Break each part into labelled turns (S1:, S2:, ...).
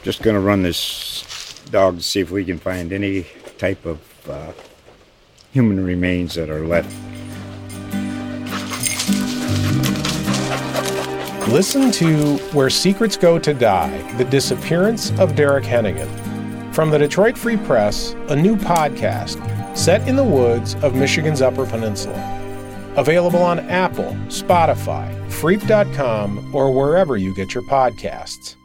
S1: Just going to run this dog to see if we can find any type of human remains that are left.
S2: Listen to Where Secrets Go to Die, The Disappearance of Derek Hennigan. From the Detroit Free Press, a new podcast set in the woods of Michigan's Upper Peninsula. Available on Apple, Spotify, Freep.com, or wherever you get your podcasts.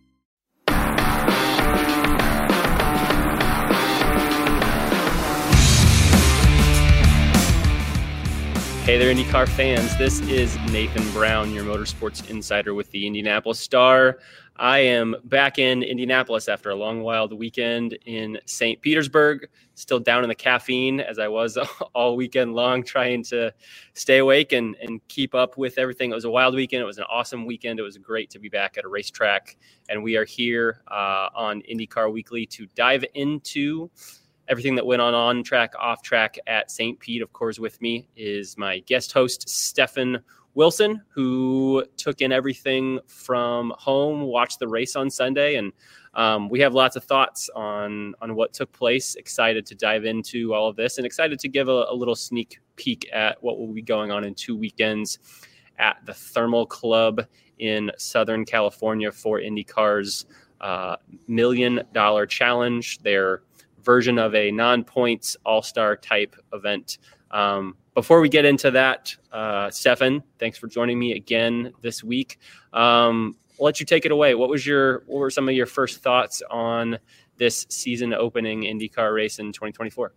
S3: Hey there, IndyCar fans. This is Nathan Brown, your motorsports insider with the Indianapolis Star. I am back in Indianapolis after a long, wild weekend in St. Petersburg. Still down in the caffeine as I was all weekend long, trying to stay awake and keep up with everything. It was a wild weekend. It was an awesome weekend. It was great to be back at a racetrack. And we are here on IndyCar Weekly to dive into everything that went on track, off track at St. Pete. Of course, with me is my guest host, Stefan Wilson, who took in everything from home, watched the race on Sunday, and we have lots of thoughts on what took place. Excited to dive into all of this and excited to give a little sneak peek at what will be going on in 2 weekends at the Thermal Club in Southern California for IndyCar's $1 Million Challenge. Their version of a non-points all-star type event. Before we get into that, Stefan, thanks for joining me again this week. I'll let you take it away. What were some of your first thoughts on this season opening IndyCar race in 2024?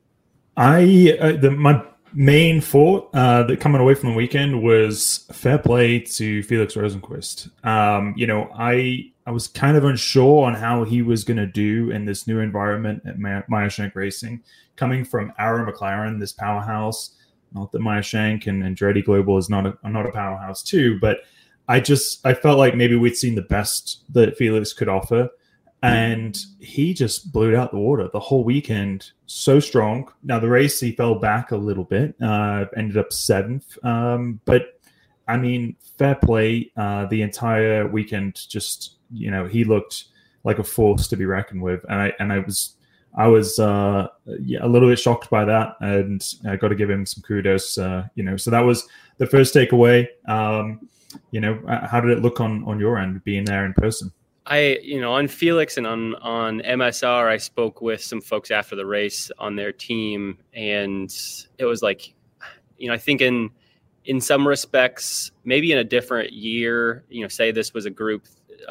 S4: My main thought that coming away from the weekend was fair play to Felix Rosenqvist. I was kind of unsure on how he was going to do in this new environment at Meyer Shank Racing, coming from Arrow McLaren, this powerhouse. Not that Meyer Shank and Andretti Global is not a powerhouse too, but I felt like maybe we'd seen the best that Felix could offer, and he just blew it out the water the whole weekend. So strong. Now the race he fell back a little bit, ended up 7th, but I mean fair play. The entire weekend, just he looked like a force to be reckoned with, and I was a little bit shocked by that, and I got to give him some kudos. So that was the first takeaway. How did it look on your end, being there in person?
S3: On Felix and on MSR, I spoke with some folks after the race on their team, and it was like, I think in some respects, maybe in a different year, say this was a group,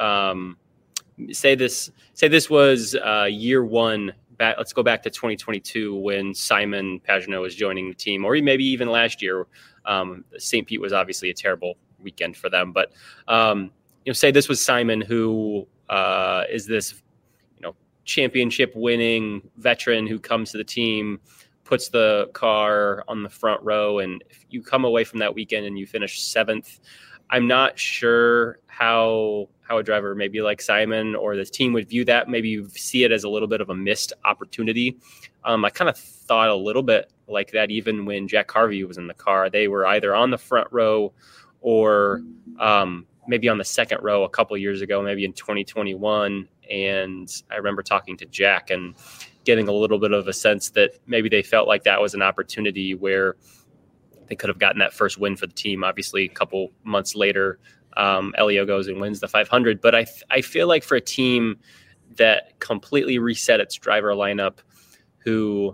S3: say this was year one. Let's go back to 2022 when Simon Pagenaud was joining the team, or maybe even last year. St. Pete was obviously a terrible weekend for them, but say this was Simon, who is this championship winning veteran who comes to the team, puts the car on the front row, and if you come away from that weekend and you finish 7th, I'm not sure how a driver maybe like Simon or the team would view that. Maybe you see it as a little bit of a missed opportunity. I kind of thought a little bit like that even when Jack Harvey was in the car. They were either on the front row or maybe on the second row a couple years ago, maybe in 2021. And I remember talking to Jack and getting a little bit of a sense that maybe they felt like that was an opportunity where they could have gotten that first win for the team. Obviously, a couple months later, Elio goes and wins the 500. But I feel like for a team that completely reset its driver lineup, who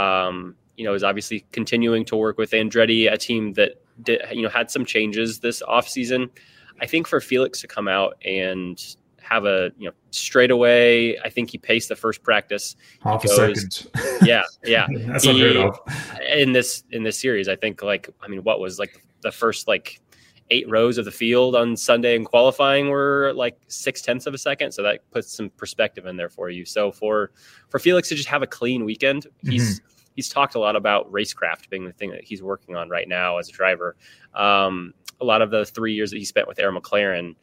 S3: is obviously continuing to work with Andretti, a team that had some changes this offseason. I think for Felix to come out and have a straight away, I think he paced the first practice.
S4: Half a second.
S3: Yeah.
S4: That's unheard of.
S3: In this series, I think what was the first 8 rows of the field on Sunday in qualifying were 0.6 of a second. So that puts some perspective in there for you. So for Felix to just have a clean weekend, he's talked a lot about racecraft being the thing that he's working on right now as a driver. A lot of the 3 years that he spent with Arrow McLaren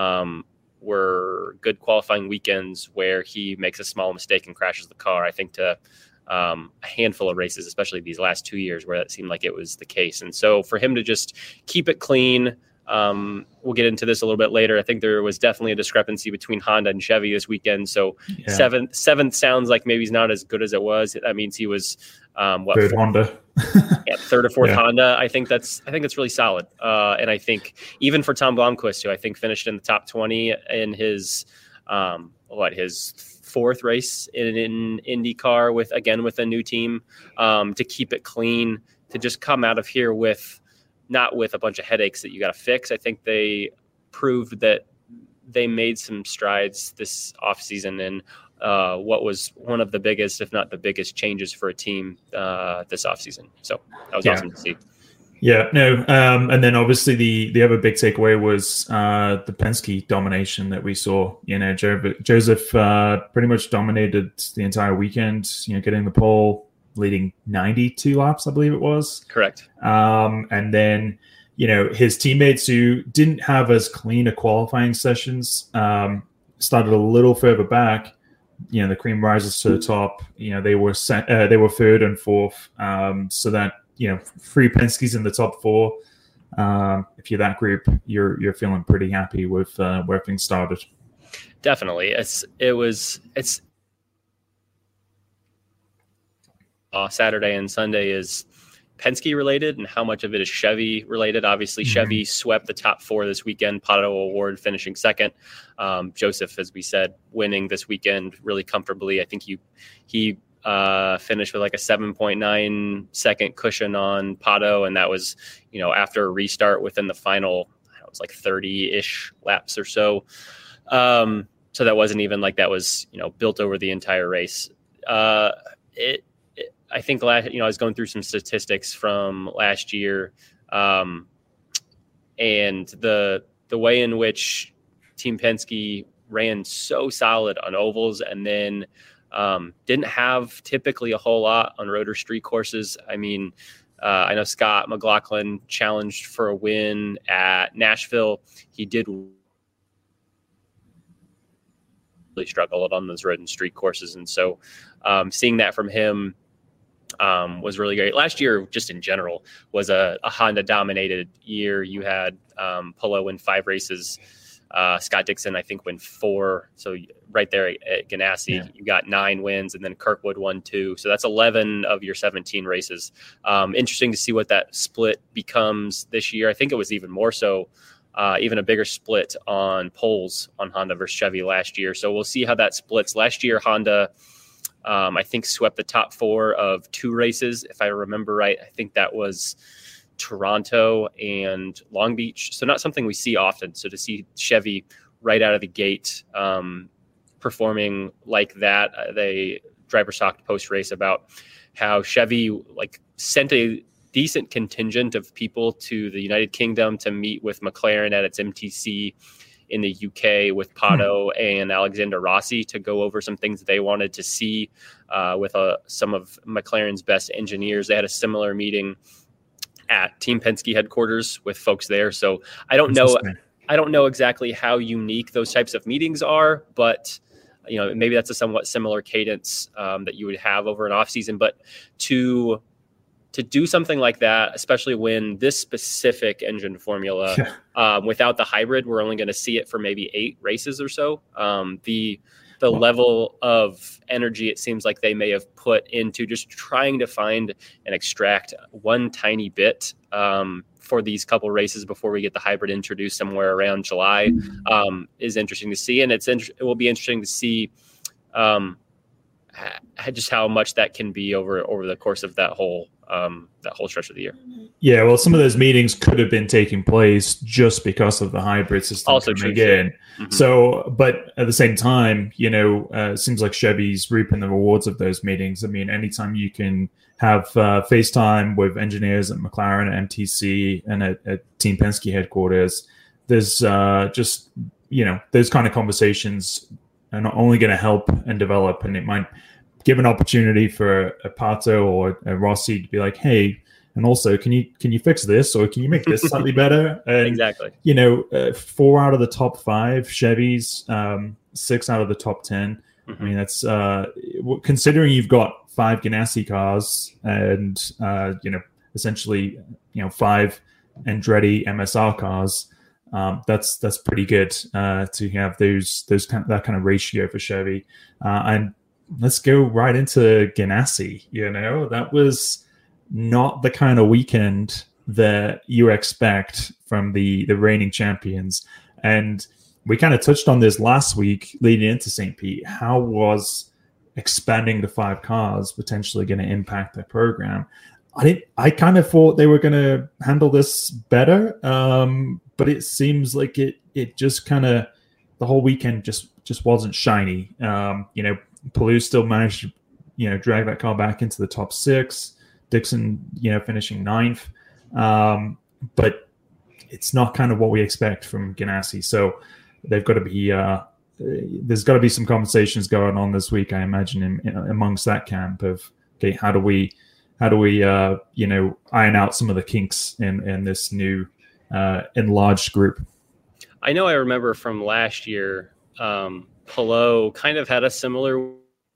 S3: were good qualifying weekends where he makes a small mistake and crashes the car. I think to a handful of races, especially these last 2 years, where that seemed like it was the case. And so for him to just keep it clean, We'll get into this a little bit later. I think there was definitely a discrepancy between Honda and Chevy this weekend. So seventh sounds like maybe he's not as good as it was. That means he was
S4: third Honda.
S3: Third or fourth Honda. I think that's really solid. And I think even for Tom Blomqvist, who I think finished in the top 20 in his his fourth race in IndyCar with a new team, to keep it clean, to just come out of here not with a bunch of headaches that you got to fix. I think they proved that they made some strides this offseason in what was one of the biggest, if not the biggest, changes for a team this offseason. So that was awesome to see.
S4: Yeah, no. And then obviously the other big takeaway was the Penske domination that we saw. Joseph pretty much dominated the entire weekend, getting the pole, leading 92 laps, I believe it was.
S3: Correct.
S4: And then, his teammates who didn't have as clean a qualifying sessions started a little further back. The cream rises to the top. They were third and fourth. So that, 3 Penske's in the top 4. If you're that group, you're feeling pretty happy with where things started.
S3: Definitely. It's Saturday and Sunday is Penske related, and how much of it is Chevy related. Obviously, Chevy swept the top 4 this weekend. Pato O'Ward finishing second. Joseph, as we said, winning this weekend really comfortably. I think he finished with like a 7.9 second cushion on Pato, and that was after a restart within the final, it was like 30-ish laps or so. So that wasn't even like that was built over the entire race. I think I was going through some statistics from last year, and the way in which Team Penske ran so solid on ovals, and then didn't have typically a whole lot on rotor street courses. I mean, I know Scott McLaughlin challenged for a win at Nashville. He did really struggle on those road and street courses, and so seeing that from him was really great. Last year, just in general, was a Honda dominated year. You had Polo win 5 races. Scott Dixon, I think, win 4. So right there at Ganassi, you got 9 wins, and then Kirkwood won 2. So that's 11 of your 17 races. Interesting to see what that split becomes this year. I think it was even more so, even a bigger split on poles on Honda versus Chevy last year. So we'll see how that splits. Last year, Honda, I think, swept the top 4 of 2 races. If I remember right, I think that was Toronto and Long Beach. So not something we see often. So to see Chevy right out of the gate performing like that, they driver talked post race about how Chevy sent a decent contingent of people to the United Kingdom to meet with McLaren at its MTC in the UK with Pato and Alexander Rossi to go over some things they wanted to see with some of McLaren's best engineers. They had a similar meeting at Team Penske headquarters with folks there. So I don't know exactly how unique those types of meetings are, but maybe that's a somewhat similar cadence that you would have over an off season. But to do something like that, especially when this specific engine formula, without the hybrid, we're only going to see it for maybe 8 races or so. The level of energy it seems like they may have put into just trying to find and extract one tiny bit for these couple races before we get the hybrid introduced somewhere around July is interesting to see. And it will be interesting to see just how much that can be over the course of that whole stretch of the year. Yeah,
S4: well, some of those meetings could have been taking place just because of the hybrid system
S3: also
S4: coming in. Mm-hmm. So, but at the same time, it seems like Chevy's reaping the rewards of those meetings. I mean, anytime you can have FaceTime with engineers at McLaren, at MTC, and at Team Penske headquarters, there's just, those kind of conversations are not only going to help and develop, and it might give an opportunity for a Pato or a Rossi to be like, hey, and also, can you fix this, or can you make this slightly better? And,
S3: exactly.
S4: 4 out of the top 5 Chevys, 6 out of the top 10. Mm-hmm. I mean, that's considering you've got 5 Ganassi cars and essentially 5 Andretti MSR cars. That's pretty good to have that kind of ratio for Chevy. And let's go right into Ganassi. That was not the kind of weekend that you expect from the reigning champions. And we kind of touched on this last week leading into St. Pete. How was expanding to 5 cars potentially going to impact their program? I kind of thought they were going to handle this better, but it seems like it just kind of, the whole weekend just wasn't shiny. Palouse still managed to drag that car back into the top 6. Dixon finishing 9th, but it's not kind of what we expect from Ganassi. So they've got to be there's got to be some conversations going on this week, I imagine, amongst that camp of, okay, how do we iron out some of the kinks in this new enlarged group?
S3: I know I remember from last year, Palou kind of had a similar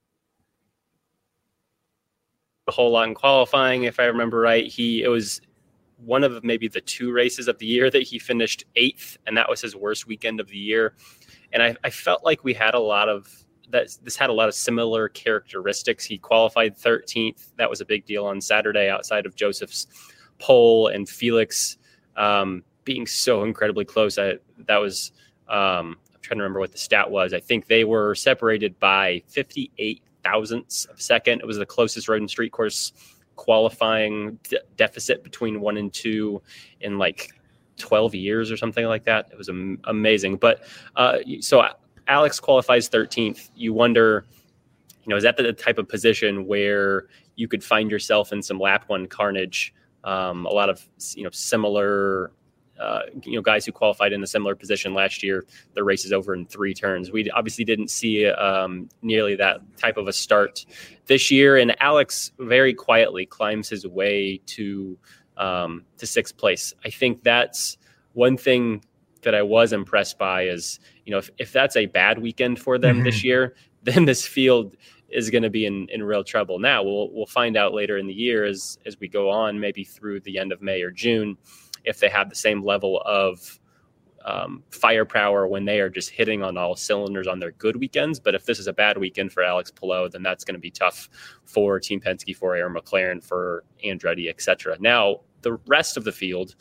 S3: whole lot in qualifying, if I remember right. It was one of maybe the 2 races of the year that he finished 8th, and that was his worst weekend of the year. And I felt like we had a lot of that. This had a lot of similar characteristics. He qualified 13th. That was a big deal on Saturday, outside of Joseph's pole and Felix being so incredibly close. I'm trying to remember what the stat was. I think they were separated by 58 thousandths of a second. It was the closest road and street course qualifying deficit between 1 and 2 in like 12 years or something like that. It was amazing. But so Alex qualifies 13th. You wonder, is that the type of position where you could find yourself in some lap 1 carnage? A lot of similar guys who qualified in a similar position last year, the race is over in 3 turns. We obviously didn't see nearly that type of a start this year, and Alex very quietly climbs his way to 6th place. I think that's one thing that I was impressed by is, if that's a bad weekend for them this year, then this field is going to be in real trouble. Now we'll find out later in the year as we go on, maybe through the end of May or June, if they have the same level of firepower when they are just hitting on all cylinders on their good weekends. But if this is a bad weekend for Alex Palou, then that's going to be tough for Team Penske, for Aaron McLaren, for Andretti, etc. Now, the rest of the field,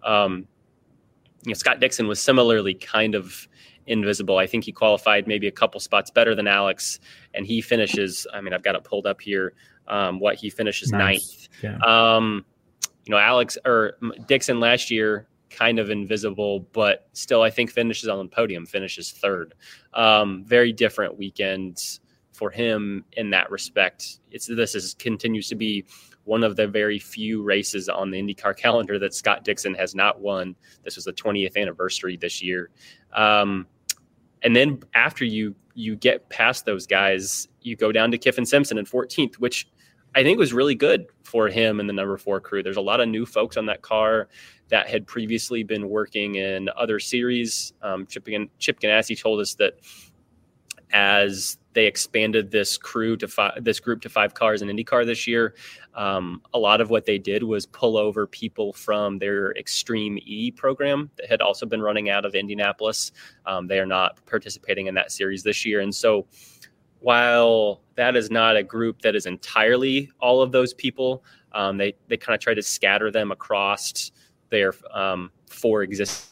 S3: Scott Dixon was similarly kind of invisible. I think he qualified maybe a couple spots better than Alex, and he finishes, I've got it pulled up here, he finishes
S4: nice.
S3: 9th. Yeah. Alex or Dixon last year, kind of invisible, but still, I think finishes on the podium, finishes 3rd. Very different weekends for him in that respect. This continues to be one of the very few races on the IndyCar calendar that Scott Dixon has not won. This was the 20th anniversary this year. And then after you get past those guys, you go down to Kyffin Simpson in 14th, which I think was really good for him and the number 4 crew. There's a lot of new folks on that car that had previously been working in other series. Chip Ganassi told us that as they expanded this group to 5 cars in IndyCar this year, a lot of what they did was pull over people from their Extreme E program that had also been running out of Indianapolis. They are not participating in that series this year. And so while that is not a group that is entirely all of those people, they kind of try to scatter them across their 4 existing.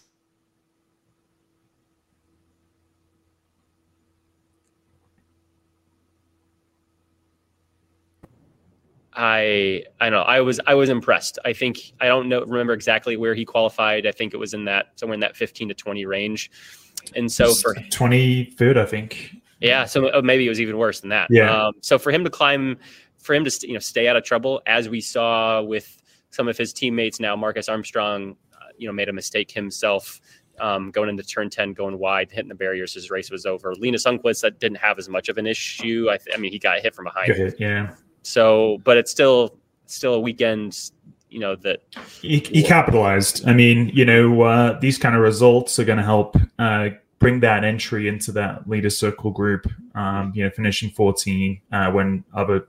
S3: I know I was impressed. I think I don't remember exactly where he qualified. I think it was somewhere in that 15 to 20 range. And so for
S4: 23rd, I think.
S3: Yeah, so maybe it was even worse than that.
S4: Yeah.
S3: So for him to stay out of trouble, as we saw with some of his teammates now, Marcus Armstrong, made a mistake himself going into turn 10, going wide, hitting the barriers. His race was over. Linus Sundqvist, that didn't have as much of an issue. He got hit from behind.
S4: Yeah.
S3: So, but it's still a weekend, that
S4: he capitalized. These kind of results are going to help bring that entry into that leader circle group. Finishing 14 when other,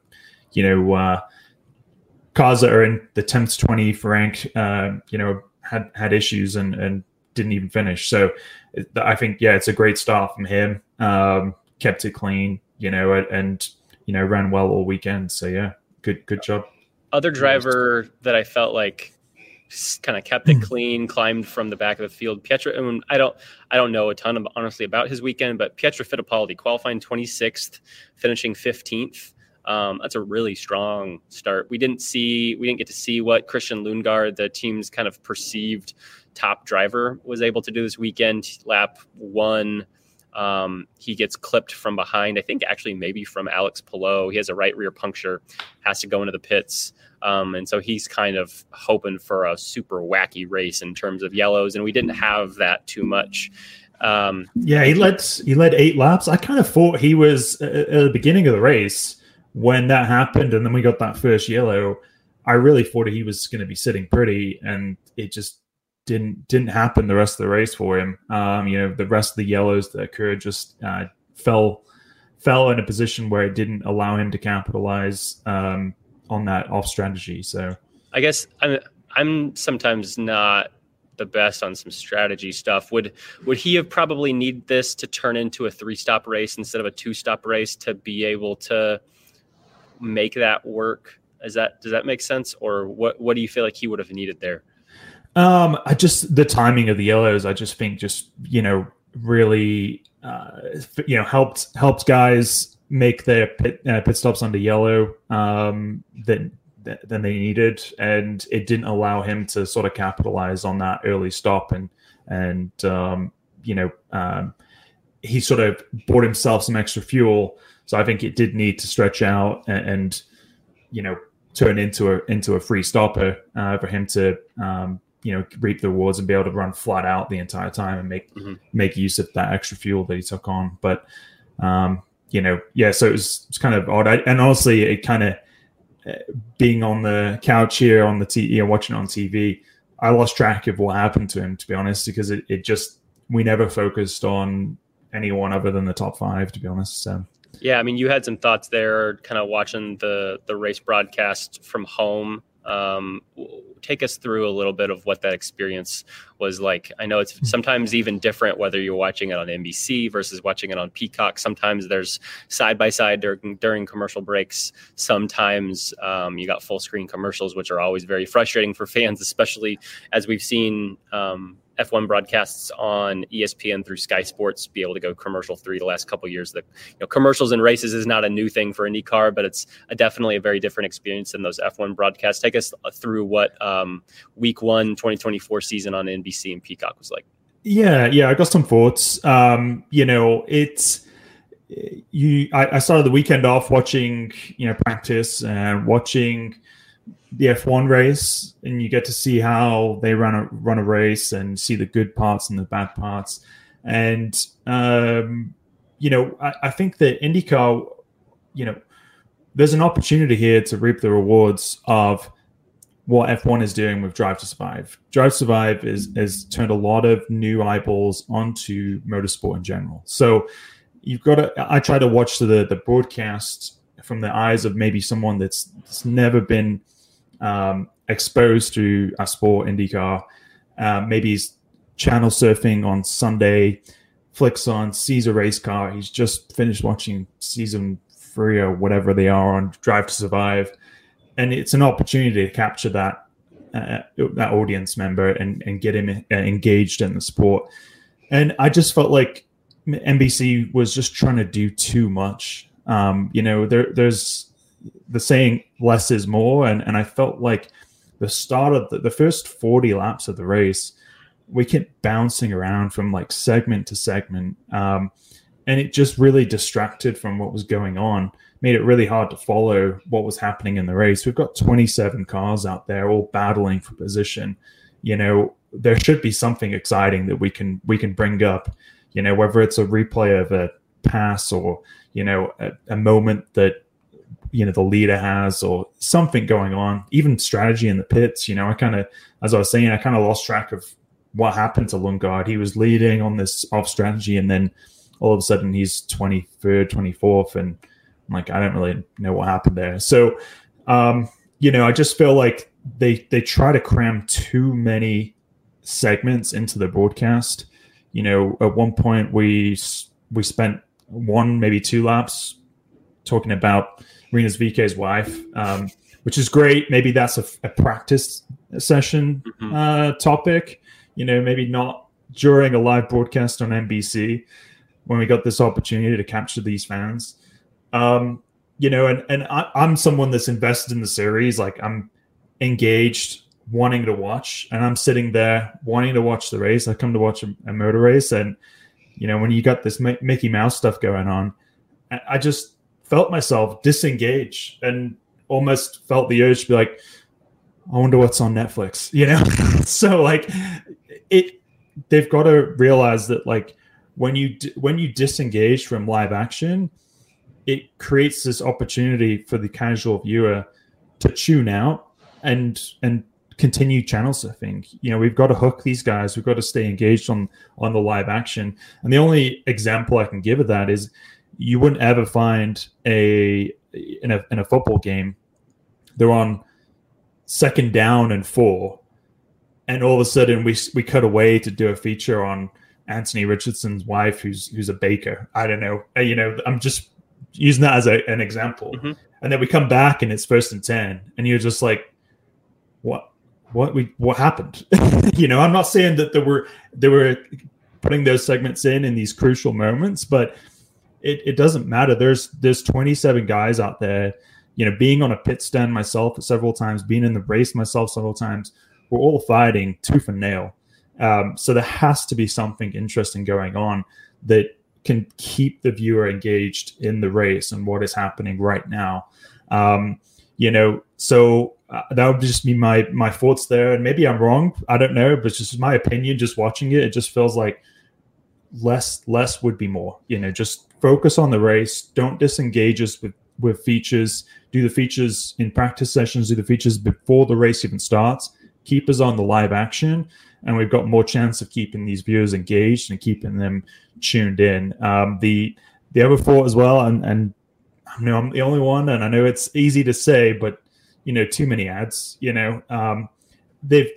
S4: cars that are in the 10th to 20th rank, had issues and didn't even finish. So I think, it's a great start from him. Kept it clean, and ran well all weekend. So yeah, good job.
S3: Other driver that I felt like kind of kept it clean, climbed from the back of the field. I don't know a ton honestly about his weekend, but Pietro Fittipaldi qualifying 26th, finishing 15th. That's a really strong start. We didn't get to see what Christian Lundgaard, the team's kind of perceived top driver, was able to do this weekend. Lap 1, he gets clipped from behind. I think actually maybe from Alex Palou. He has a right rear puncture, has to go into the pits. And so he's kind of hoping for a super wacky race in terms of yellows, and we didn't have that too much.
S4: He led 8 laps. I kind of thought he was at the beginning of the race when that happened, and then we got that first yellow. I really thought he was going to be sitting pretty, and it just didn't happen the rest of the race for him. The rest of the yellows that occurred just fell in a position where it didn't allow him to capitalize on that off strategy. So
S3: I guess I'm sometimes not the best on some strategy stuff. Would he have probably need this to turn into a 3-stop race instead of a 2-stop race to be able to make that work? Does that make sense? Or what do you feel like he would have needed there?
S4: The timing of the yellows, I just think really helped guys make their pit stops under yellow than they needed, and it didn't allow him to sort of capitalize on that early stop, and he sort of bought himself some extra fuel. So I think it did need to stretch out and turn into a free stopper for him to reap the rewards and be able to run flat out the entire time and make use of that extra fuel that he took on. But so it was kind of odd. And honestly, it kind of being on the couch here on the TV, watching it on TV, I lost track of what happened to him, to be honest, because it just, we never focused on anyone other than the top 5, to be honest. So.
S3: Yeah, I mean, you had some thoughts there, kind of watching the race broadcast from home. Take us through a little bit of what that experience was like. I know it's sometimes even different whether you're watching it on NBC versus watching it on Peacock. Sometimes there's side-by-side during commercial breaks. Sometimes you got full screen commercials, which are always very frustrating for fans, especially as we've seen F1 broadcasts on ESPN through Sky Sports be able to go commercial-free the last couple of years. That commercials in races is not a new thing for IndyCar, but it's definitely a very different experience than those F1 broadcasts. Take us through what Week 1 2024 season on NBC and Peacock was like.
S4: Yeah, I got some thoughts. I started the weekend off watching practice and watching the F1 race, and you get to see how they run a race and see the good parts and the bad parts. And I think that IndyCar, there's an opportunity here to reap the rewards of what F1 is doing with Drive to Survive. Drive to Survive has turned a lot of new eyeballs onto motorsport in general. So I try to watch the broadcast from the eyes of maybe someone that's never been exposed to a sport, IndyCar. Maybe he's channel surfing on Sunday, flicks on, sees a race car. He's just finished watching season 3 or whatever they are on Drive to Survive, and it's an opportunity to capture that audience member and get him engaged in the sport. And I just felt like NBC was just trying to do too much. There's the saying less is more, and I felt like the start of the first 40 laps of the race, we kept bouncing around from like segment to segment, and it just really distracted from what was going on, made it really hard to follow what was happening in the race. We've got 27 cars out there all battling for position. There should be something exciting that we can bring up, whether it's a replay of a pass or a moment that the leader has, or something going on, even strategy in the pits. I kind of, as I was saying, I kind of lost track of what happened to Lundgaard. He was leading on this off strategy, and then all of a sudden he's 23rd, 24th, and I'm like, I don't really know what happened there. So, I just feel like they try to cram too many segments into the broadcast. You know, at one point we spent 1, maybe 2 laps talking about Rinus VeeKay's wife, which is great. Maybe that's a practice session topic, you know, maybe not during a live broadcast on NBC when we got this opportunity to capture these fans. You know, and I'm someone that's invested in the series. Like, I'm engaged, wanting to watch, and I'm sitting there wanting to watch the race. I come to watch a motor race, and you know, when you got this Mickey Mouse stuff going on, I just felt myself disengage and almost felt the urge to be like, I wonder what's on Netflix, you know? So like they've got to realize that like when you disengage from live action, it creates this opportunity for the casual viewer to tune out and continue channel surfing. You know, we've got to hook these guys. We've got to stay engaged on the live action. And the only example I can give of that is you wouldn't ever find in a football game, they're on 2nd down and 4, and all of a sudden we cut away to do a feature on Anthony Richardson's wife, who's a baker. I don't know. You know, I'm just using that as an example. Mm-hmm. And then we come back and it's 1st and 10, and you're just like, what happened? You know, I'm not saying that they were putting those segments in these crucial moments, but it doesn't matter. There's 27 guys out there, you know, being on a pit stand myself several times, being in the race myself several times, we're all fighting tooth and nail. So there has to be something interesting going on that can keep the viewer engaged in the race and what is happening right now. You know, so that would just be my thoughts there. And maybe I'm wrong. I don't know, but it's just my opinion. Just watching it, it just feels like less would be more. You know, just focus on the race. Don't disengage us with features. Do the features in practice sessions. Do the features before the race even starts. Keep us on the live action, and we've got more chance of keeping these viewers engaged and keeping them tuned in. The other thought as well, and I know I'm the only one, and I know it's easy to say, but you know, too many ads. You know, they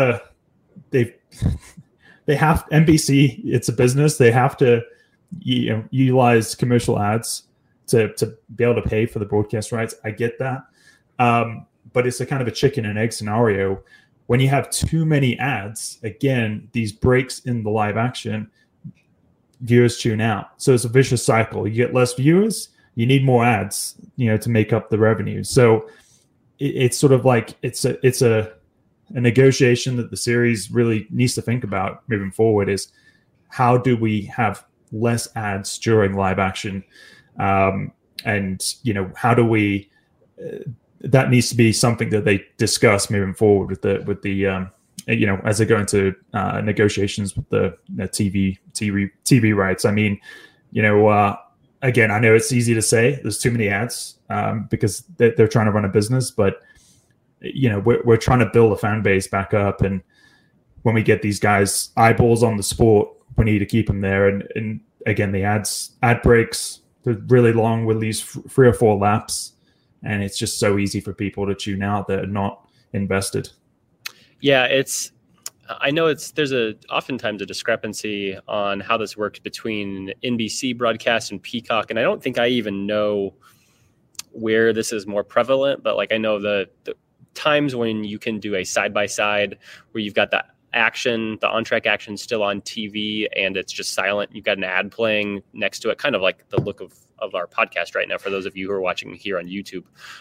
S4: have NBC. It's a business. They have to utilize commercial ads to be able to pay for the broadcast rights. I get that, but it's a kind of a chicken and egg scenario. When you have too many ads, again, these breaks in the live action, viewers tune out. So it's a vicious cycle. You get less viewers, you need more ads, you know, to make up the revenue. So it's sort of like it's a negotiation that the series really needs to think about moving forward, is how do we have less ads during live action, and you know, how do we that needs to be something that they discuss moving forward with the you know, as they go into negotiations with the TV rights. I mean, you know, again, I know it's easy to say there's too many ads because they're trying to run a business, but you know, we're trying to build a fan base back up, and when we get these guys eyeballs on the sport, we need to keep them there. And again, the ad breaks, they're really long with these 3 or 4 laps, and it's just so easy for people to tune out that are not invested.
S3: Yeah, I know there's oftentimes a discrepancy on how this works between NBC broadcast and Peacock, and I don't think I even know where this is more prevalent, but like I know the times when you can do a side-by-side where you've got the on-track action still on TV and it's just silent. You've got an ad playing next to it, kind of like the look of our podcast right now for those of you who are watching here on YouTube.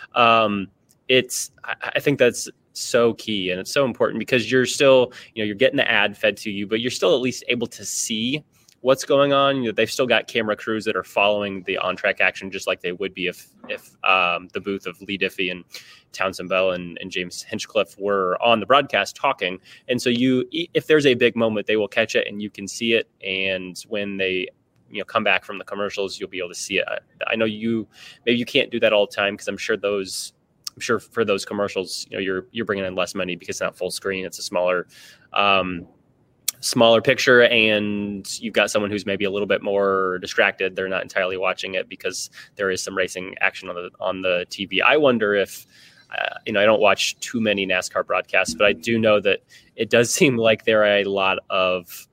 S3: I think that's so key, and it's so important because you're still, you know, you're getting the ad fed to you, but you're still at least able to see what's going on. You know, they've still got camera crews that are following the on-track action just like they would be if the booth of Lee Diffie and Townsend Bell and James Hinchcliffe were on the broadcast talking. And so if there's a big moment, they will catch it and you can see it. And when they, you know, come back from the commercials, you'll be able to see it. I know maybe you can't do that all the time, because I'm sure for those commercials, you know, you're bringing in less money because it's not full screen. It's a smaller picture, and you've got someone who's maybe a little bit more distracted. They're not entirely watching it because there is some racing action on the TV. I wonder if I don't watch too many NASCAR broadcasts, but I do know that it does seem like there are a lot of,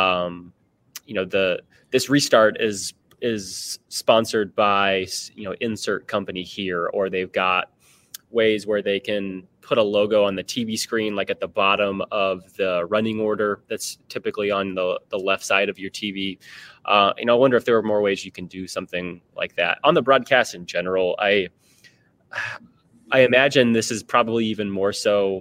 S3: this restart is sponsored by, insert company here, or they've got ways where they can put a logo on the TV screen, like at the bottom of the running order that's typically on the left side of your TV. I wonder if there are more ways you can do something like that. On the broadcast in general, I imagine this is probably even more so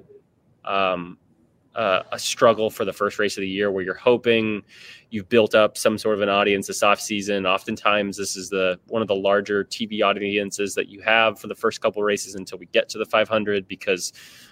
S3: a struggle for the first race of the year, where you're hoping you've built up some sort of an audience this off season. Oftentimes this is one of the larger TV audiences that you have for the first couple of races until we get to the 500, because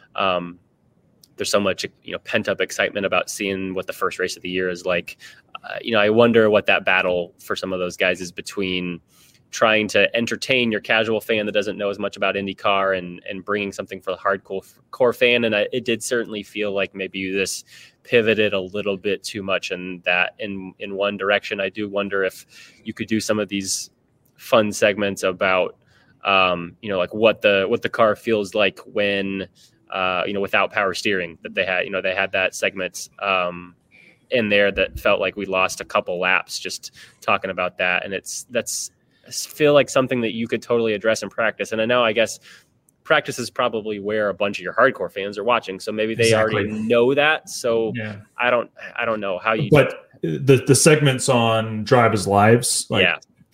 S3: there's so much, pent up excitement about seeing what the first race of the year is like. I wonder what that battle for some of those guys is between trying to entertain your casual fan that doesn't know as much about IndyCar and bringing something for the hardcore fan. And it did certainly feel like maybe this pivoted a little bit too much in one direction. I do wonder if you could do some of these fun segments about, like what the car feels like when, without power steering that they had that segment in there that felt like we lost a couple laps just talking about that. And that's feel like something that you could totally address in practice. And I know, I guess practice is probably where a bunch of your hardcore fans are watching. So maybe they already know that. So yeah. I don't know how you,
S4: but the segments on drivers' lives, like,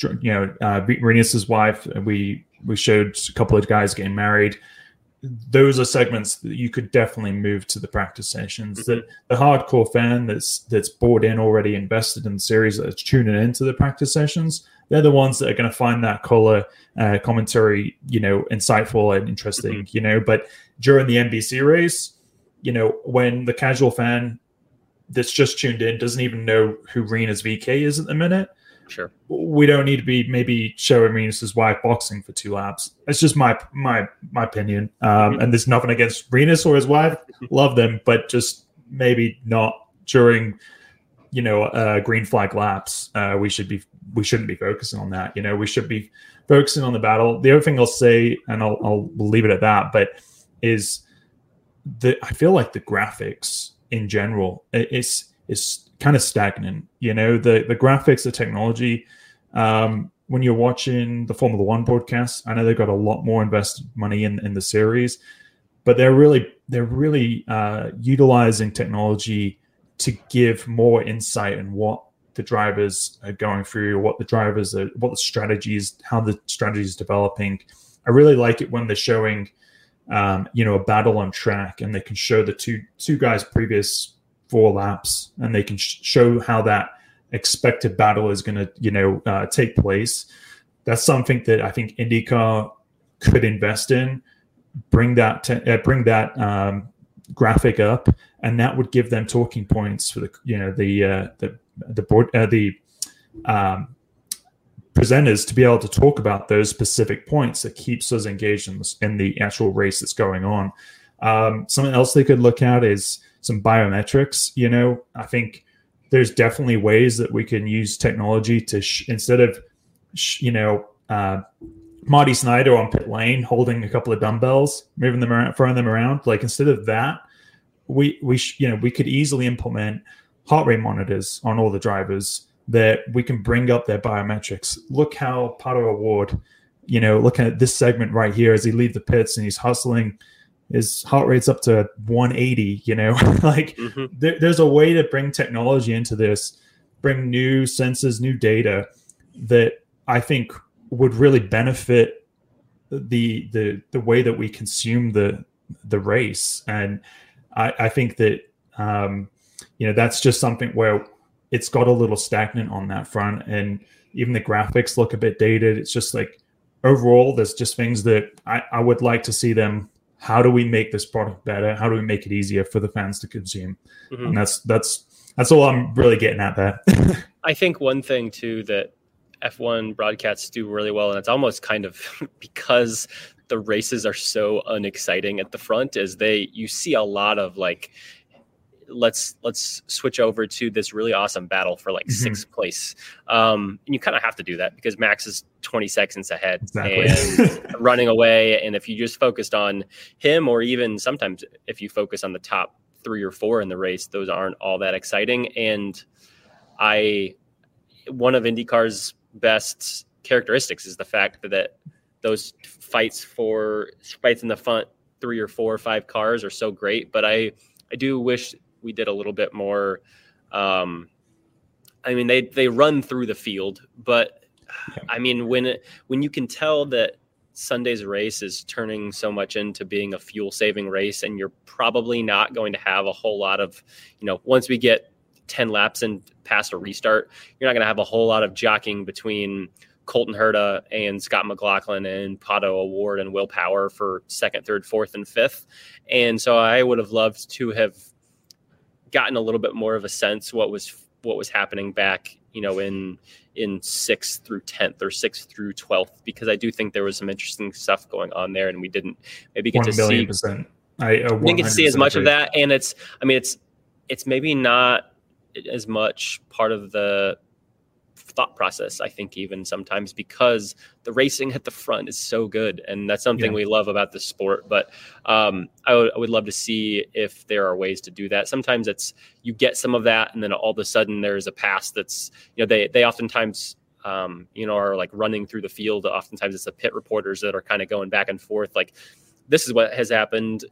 S4: Renus's wife, we showed a couple of guys getting married. Those are segments that you could definitely move to the practice sessions. Mm-hmm. That the hardcore fan that's bought in, already invested in the series, that's tuning into the practice sessions, they're the ones that are going to find that color commentary, insightful and interesting, mm-hmm. But during the NBC race, when the casual fan that's just tuned in doesn't even know who Rena's VK is at the minute,
S3: sure,
S4: we don't need to be maybe showing Renus's wife boxing for 2 laps. It's just my opinion. Mm-hmm. And there's nothing against Renus or his wife. Love them, but just maybe not during, green flag laps. We shouldn't be focusing on that. We should be focusing on the battle. The other thing I'll say, and I'll leave it at that, but is that I feel like the graphics in general is kind of stagnant. The graphics, the technology, when you're watching the Formula One broadcast, I know they've got a lot more invested money in the series, but they're really utilizing technology to give more insight in what the drivers are going through, what the strategies, how the strategy is developing. I really like it when they're showing, a battle on track, and they can show the two guys' previous 4 laps, and they can show how that expected battle is going to, take place. That's something that I think IndyCar could invest in. Bring that graphic up, and that would give them talking points for the presenters to be able to talk about those specific points that keeps us engaged in the actual race that's going on. Something else they could look at is some biometrics. I think there's definitely ways that we can use technology to instead of Marty Snyder on pit lane holding a couple of dumbbells, moving them around, throwing them around, like instead of that, we could easily implement heart rate monitors on all the drivers that we can bring up their biometrics. Look how Pato O'Ward, looking at this segment right here as he leaves the pits and he's hustling, his heart rate's up to 180, like mm-hmm. There's a way to bring technology into this, bring new sensors, new data that I think would really benefit the way that we consume the race. And I think that, that's just something where it's got a little stagnant on that front. And even the graphics look a bit dated. It's just like, overall, there's just things that I would like to see them. How do we make this product better? How do we make it easier for the fans to consume? Mm-hmm. And that's all I'm really getting at there.
S3: I think one thing too that F1 broadcasts do really well, and it's almost kind of because the races are so unexciting at the front, is you see a lot of like let's switch over to this really awesome battle for like sixth place. And you kind of have to do that because Max is 20 seconds ahead and running away. And if you just focused on him, or even sometimes if you focus on the top 3 or 4 in the race, those aren't all that exciting. And one of IndyCar's best characteristics is the fact that those fights in the front 3 or 4 or 5 cars are so great. But I do wish we did a little bit more. I mean, they run through the field, but I mean, when you can tell that Sunday's race is turning so much into being a fuel saving race, and you're probably not going to have a whole lot of, once we get 10 laps and past a restart, you're not going to have a whole lot of jockeying between Colton Herta and Scott McLaughlin and Pato O'Ward and Will Power for 2nd, 3rd, 4th, and 5th. And so I would have loved to have gotten a little bit more of a sense what was happening back, in 6th through 10th or 6th through 12th, because I do think there was some interesting stuff going on there, and we didn't maybe get to see.
S4: I
S3: didn't get to see as much of that, and it's maybe not as much part of the thought process, I think, even sometimes, because the racing at the front is so good, and that's something we love about the sport. But I would love to see if there are ways to do that. Sometimes you get some of that, and then all of a sudden there's a pass that's, they oftentimes are like running through the field. Oftentimes it's the pit reporters that are kind of going back and forth, like, this is what has happened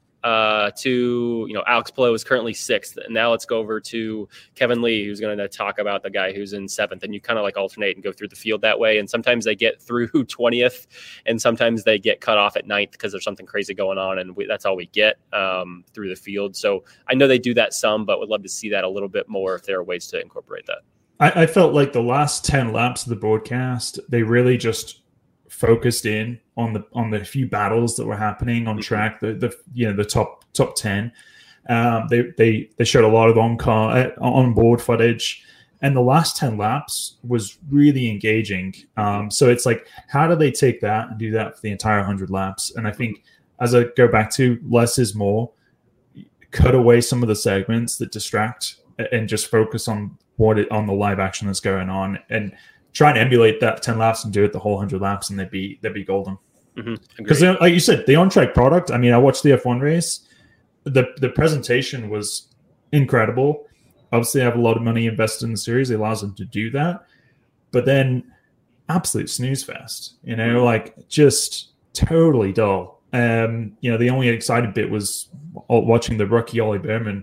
S3: to Alex Palou is currently 6th, and now let's go over to Kevin Lee, who's going to talk about the guy who's in 7th, and you kind of like alternate and go through the field that way. And sometimes they get through 20th, and sometimes they get cut off at 9th because there's something crazy going on, and that's all we get through the field. So I know they do that some, but would love to see that a little bit more if there are ways to incorporate that.
S4: I felt like the last 10 laps of the broadcast, they really just focused in on the few battles that were happening on track, the top 10. They showed a lot of on board footage, and the last 10 laps was really engaging. So it's like, how do they take that and do that for the entire 100 laps? And I think, as I go back to less is more, cut away some of the segments that distract and just focus on on the live action that's going on, and try and emulate that 10 laps and do it the whole 100 laps, and they'd be golden. Because like you said, the on-track product, I mean, I watched the F1 race. The presentation was incredible. Obviously, they have a lot of money invested in the series. It allows them to do that. But then absolute snooze fest, like just totally dull. The only exciting bit was watching the rookie Ollie Berman,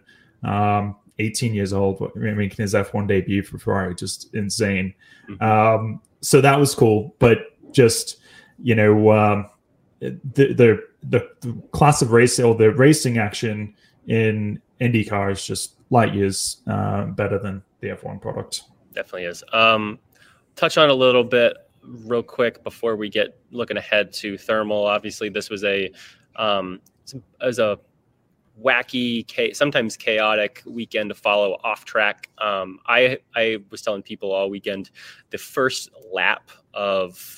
S4: 18 years old, making his F1 debut for Ferrari. Just insane. So that was cool, but just the class of race, or the racing action in IndyCar is just light years better than the F1 product. Definitely
S3: is. Touch on a little bit real quick before we get looking ahead to thermal. Obviously, this was a wacky, sometimes chaotic weekend to follow off track. I was telling people all weekend, the first lap of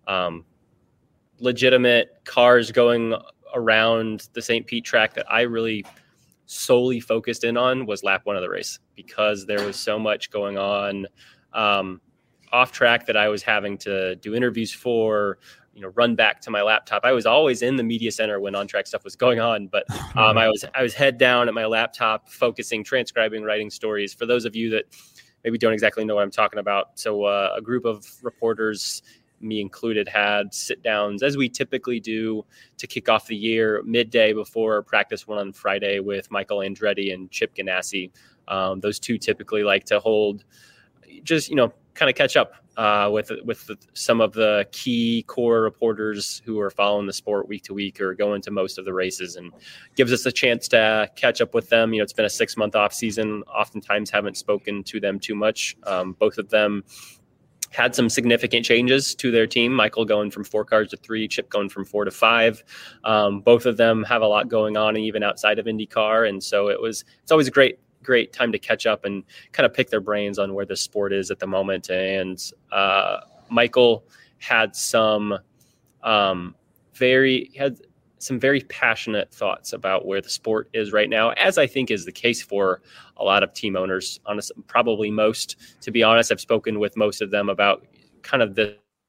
S3: legitimate cars going around the St. Pete track that I really solely focused in on was lap 1 of the race, because there was so much going on off track that I was having to do interviews for, run back to my laptop. I was always in the media center when on-track stuff was going on, but I was head down at my laptop, focusing, transcribing, writing stories. For those of you that maybe don't exactly know what I'm talking about, so a group of reporters, me included, had sit-downs, as we typically do, to kick off the year midday before practice 1 on Friday with Michael Andretti and Chip Ganassi. Those two typically like to hold, just, kind of catch up with some of the key core reporters who are following the sport week to week or going to most of the races, and gives us a chance to catch up with them. It's been a 6-month off season. Oftentimes haven't spoken to them too much. Both of them had some significant changes to their team. Michael going from 4 cars to 3, Chip going from 4 to 5. Both of them have a lot going on, even outside of IndyCar. And so it's always a great time to catch up and kind of pick their brains on where the sport is at the moment. And Michael had some some very passionate thoughts about where the sport is right now, as I think is the case for a lot of team owners. Honestly, probably most, to be honest. I've spoken with most of them about kind of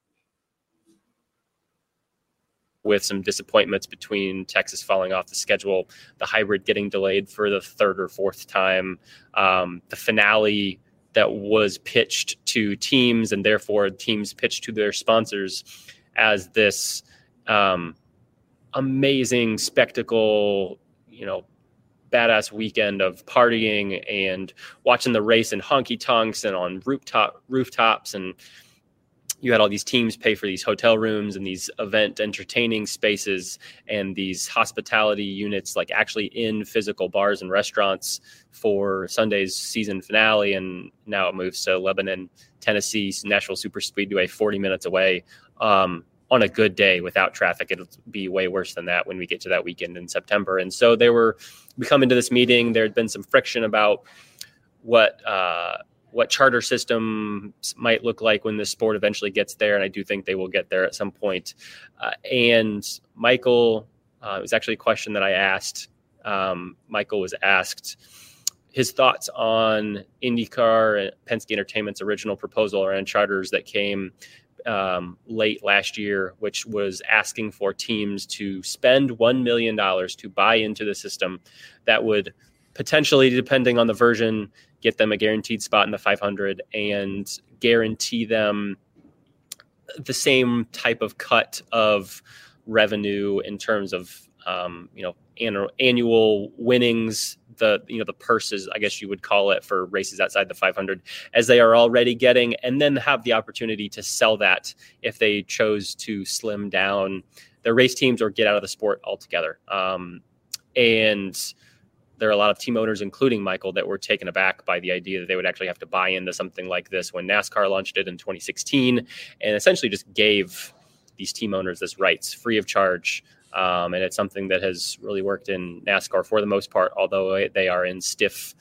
S3: with some disappointments between Texas falling off the schedule, the hybrid getting delayed for the third or fourth time, the finale that was pitched to teams and therefore teams pitched to their sponsors as this amazing spectacle, badass weekend of partying and watching the race in honky tonks and on rooftops. And you had all these teams pay for these hotel rooms and these event entertaining spaces and these hospitality units, like actually in physical bars and restaurants for Sunday's season finale. And now it moves to Lebanon, Tennessee, Nashville Superspeedway, 40 minutes away. On a good day without traffic, it'll be way worse than that when we get to that weekend in September. And so we come into this meeting, there had been some friction about what charter systems might look like when the sport eventually gets there. And I do think they will get there at some point. And Michael, it was actually a question that I asked. Michael was asked his thoughts on IndyCar and Penske Entertainment's original proposal around charters that came late last year, which was asking for teams to spend $1 million to buy into the system that would potentially, depending on the version, get them a guaranteed spot in the 500 and guarantee them the same type of cut of revenue in terms of annual winnings, the purses, I guess you would call it, for races outside the 500, as they are already getting, and then have the opportunity to sell that if they chose to slim down their race teams or get out of the sport altogether. And there are a lot of team owners, including Michael, that were taken aback by the idea that they would actually have to buy into something like this when NASCAR launched it in 2016 and essentially just gave these team owners this rights free of charge. And it's something that has really worked in NASCAR for the most part, although they are in stiff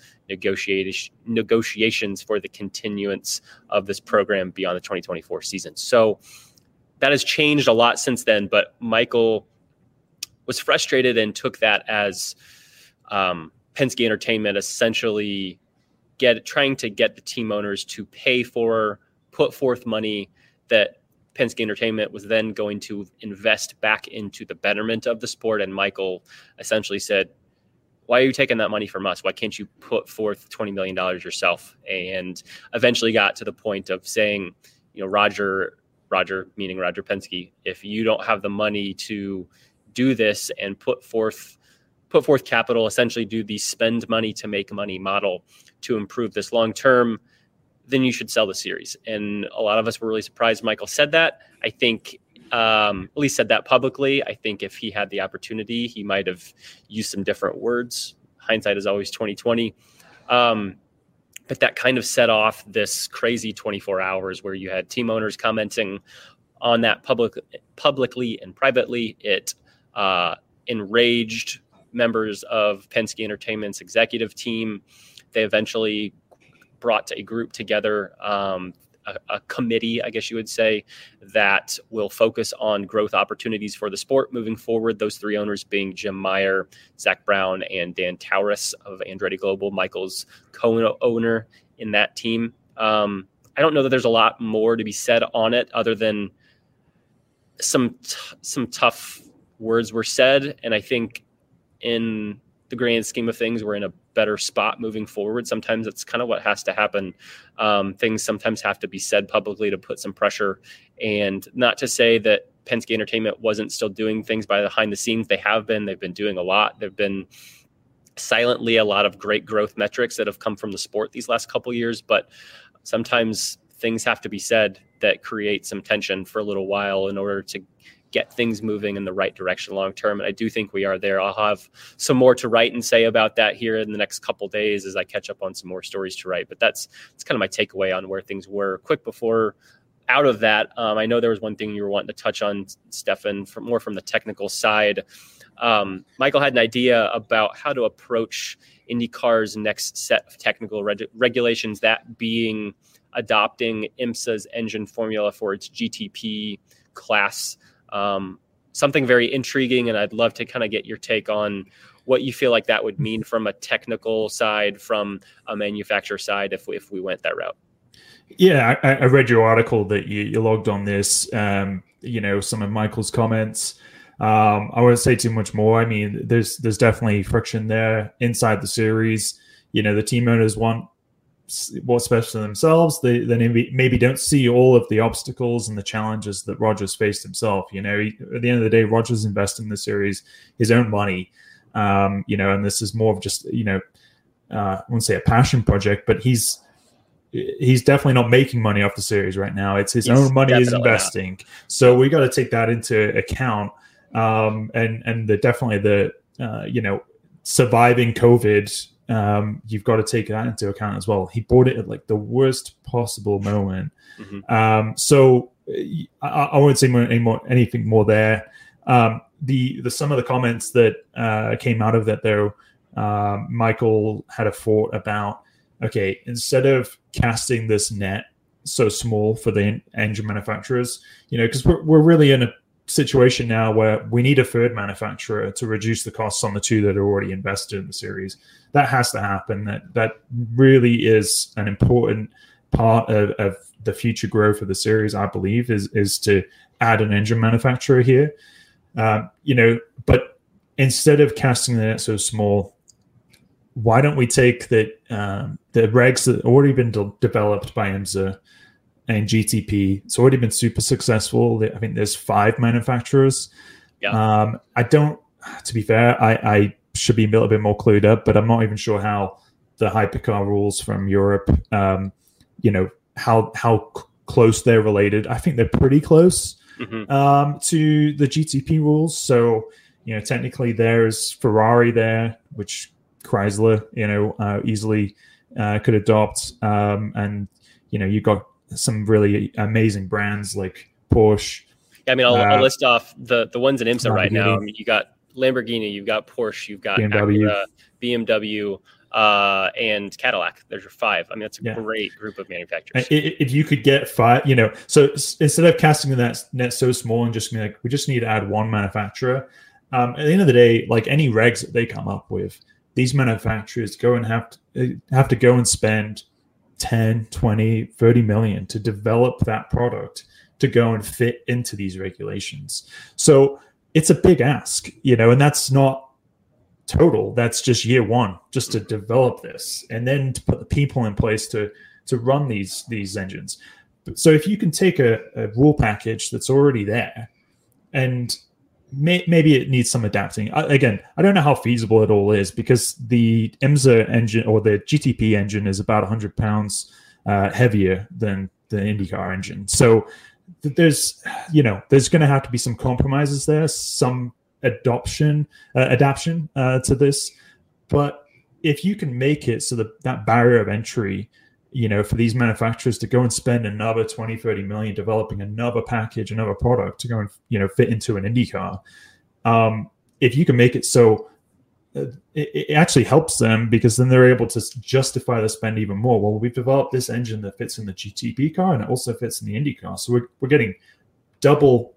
S3: negotiations for the continuance of this program beyond the 2024 season. So that has changed a lot since then, but Michael was frustrated and took that as Penske Entertainment essentially trying to get the team owners to put forth money that Penske Entertainment was then going to invest back into the betterment of the sport. And Michael essentially said, why are you taking that money from us? Why can't you put forth $20 million yourself? And eventually got to the point of saying, Roger, meaning Roger Penske, if you don't have the money to do this and put forth capital, essentially do the spend money to make money model to improve this long term, then you should sell the series. And a lot of us were really surprised Michael said that. I think, at least said that publicly. I think if he had the opportunity, he might have used some different words. Hindsight is always 20/20. But that kind of set off this crazy 24 hours where you had team owners commenting on that publicly and privately. It enraged members of Penske Entertainment's executive team. They eventually brought a group together, a committee, I guess you would say, that will focus on growth opportunities for the sport moving forward. Those three owners being Jim Meyer, Zach Brown, and Dan Taurus of Andretti Global, Michael's co-owner in that team. I don't know that there's a lot more to be said on it other than some tough words were said. And I think in the grand scheme of things, we're in a better spot moving forward. Sometimes it's kind of what has to happen. Things sometimes have to be said publicly to put some pressure, and not to say that Penske Entertainment wasn't still doing things behind the scenes. They've been doing a lot. There've been silently a lot of great growth metrics that have come from the sport these last couple of years, but sometimes things have to be said that create some tension for a little while in order to get things moving in the right direction long term. And I do think we are there. I'll have some more to write and say about that here in the next couple of days as I catch up on some more stories to write. But that's kind of my takeaway on where things were. Quick before out of that, I know there was one thing you were wanting to touch on, Stefan, more from the technical side. Michael had an idea about how to approach IndyCar's next set of technical regulations, that being adopting IMSA's engine formula for its GTP class. something very intriguing, and I'd love to kind of get your take on what you feel like that would mean from a technical side, from a manufacturer side, if we went that route.
S4: Yeah, I read your article that you logged on this. Some of Michael's comments. I won't say too much more. I mean, there's definitely friction there inside the series. The team owners want what's best for themselves. They maybe don't see all of the obstacles and the challenges that Rogers faced himself. At the end of the day, Rogers invested in the series his own money. And this is more of just, I wouldn't say a passion project, but he's definitely not making money off the series right now. It's his own money he's investing. Not. So we got to take that into account. And surviving COVID, you've got to take that into account as well. He bought it at like the worst possible moment. Mm-hmm. So I won't say anything more there. The some of the comments that came out of that, though, Michael had a thought about, okay, instead of casting this net so small for the engine manufacturers, because we're really in a situation now where we need a third manufacturer to reduce the costs on the two that are already invested in the series. That has to happen. That really is an important part of the future growth of the series, I believe, is to add an engine manufacturer here. But instead of casting the net so small, why don't we take the regs that have already been developed by IMSA and GTP? It's already been super successful. I think there's 5 manufacturers. Yeah. To be fair, I should be a little bit more clued up, but I'm not even sure how the hypercar rules from Europe, how close they're related. I think they're pretty close. Mm-hmm. To the GTP rules. So, technically there's Ferrari there, which Chrysler, easily could adopt. And, you've got some really amazing brands like Porsche. Yeah,
S3: I mean, I'll list off the ones in IMSA right now. I mean, you got Lamborghini, you've got Porsche, you've got Acura, BMW, and Cadillac. There's your 5. I mean, that's a great group of manufacturers.
S4: If you could get 5, so instead of casting that net so small and just being like, we just need to add 1 manufacturer. At the end of the day, like any regs that they come up with, these manufacturers have to go and spend 10, 20, 30 million to develop that product to go and fit into these regulations. So it's a big ask, and that's not total. That's just year 1, just to develop this, and then to put the people in place to run these engines. So if you can take a rule package that's already there, and maybe it needs some adapting. Again, I don't know how feasible it all is, because the IMSA engine or the GTP engine is about 100 pounds heavier than the IndyCar engine. So there's going to have to be some compromises there, some adaptation to this. But if you can make it so that barrier of entry, for these manufacturers to go and spend another 20, 30 million developing another package, another product to go and, fit into an IndyCar. If you can make it so it actually helps them, because then they're able to justify the spend even more. Well, we've developed this engine that fits in the GTP car and it also fits in the IndyCar. So we're getting double